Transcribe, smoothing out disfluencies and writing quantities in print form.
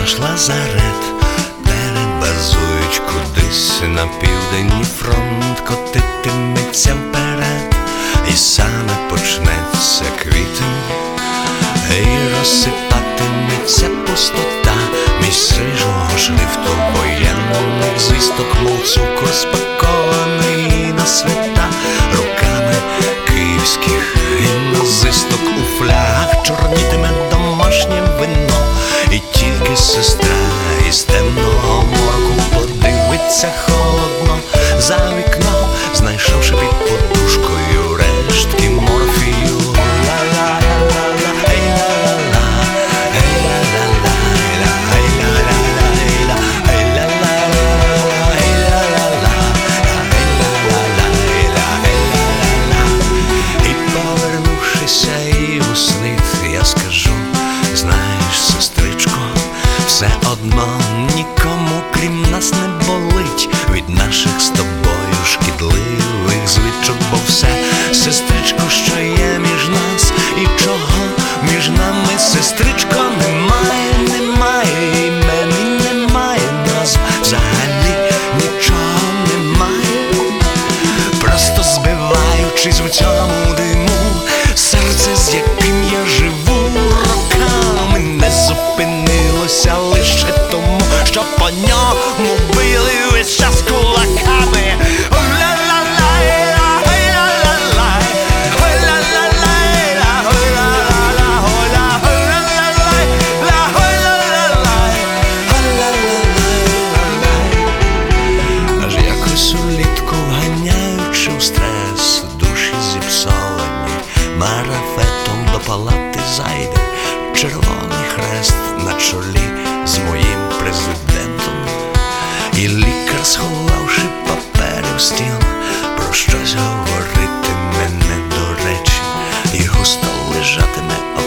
наш лазарет перебазують кудись на південний фронт, котитиметься вперед, і саме почнеться квітень, і розсипатиметься пустота між срижого шрифту воєнних звісток, мов цукор спакований на свята руками київських гімназисток. У флягах чорнітиме домашнє вино, і тільки сестра із темного морку подивиться холодно за вікно, знайшовши під подушкою рештки морфію. Все одно нікому крім нас не болить від наших з тобою шкідливих звичок, бо все, сестричко, що є між нас, і чого між нами, сестричко, немає, немає імен і немає назв, взагалі нічого немає. Просто збиваючись в цьому диму, серце, з яким я живу роками, не зупинилося лише тому, що по ньому били весь час кулаками. Аж якось улітку, ганяючи в стрес, душі зіпсовані марафетом, до палати зайде Червоний Хрест на чолі з моїм президентом. І лікар, сховавши папери в стіл, про щось говоритиме не до речі, і густо лежатиме